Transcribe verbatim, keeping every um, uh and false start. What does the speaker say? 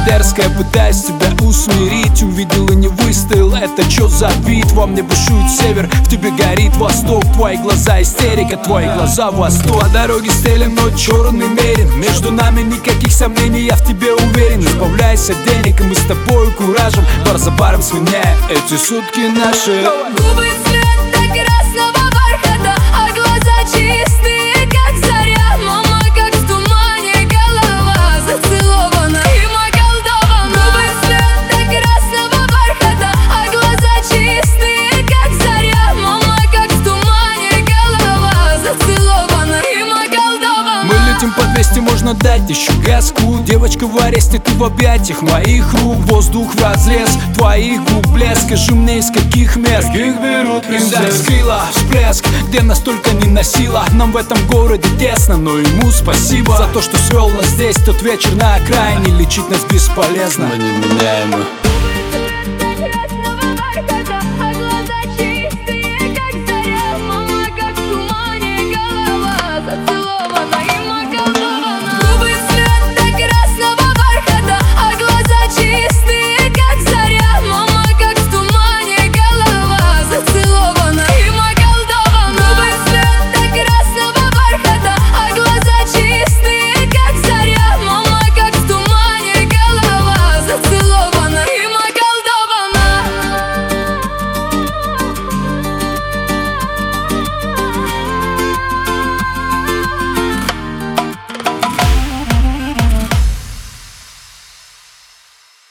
дерзкая, пытаясь тебя усмирить. Увидел и не выстоял, это чё за вид? Во мне бушует север, в тебе горит восток. Твои глаза истерика, твои глаза восторг. По дороге стелем, но черный мерин. Между нами никаких сомнений, я в тебе уверен. Избавляйся от денег, и мы с тобой куражем бар за баром свиняя эти сутки наши. Губы цвета красного бархата, а глаза чистые, как заря. Мама, как в тумане, голова зацелована и околдована. Губы цвета красного бархата, а глаза чистые, как заря. Мама, как в тумане, голова зацелована и околдована. Мы летим по двести, можно дать еще газку. Девочка в аресте, ты в объятиях моих рук. Воздух в разрез твоих губ, блеск. Скажи мне, из каких мест их берут пиздец. Скрила, всплеск, где настолько не носила. Нам в этом городе тесно, но ему спасибо за то, что свел нас здесь. Тот вечер на окраине, лечить нас бесполезно. Мы неменяемы.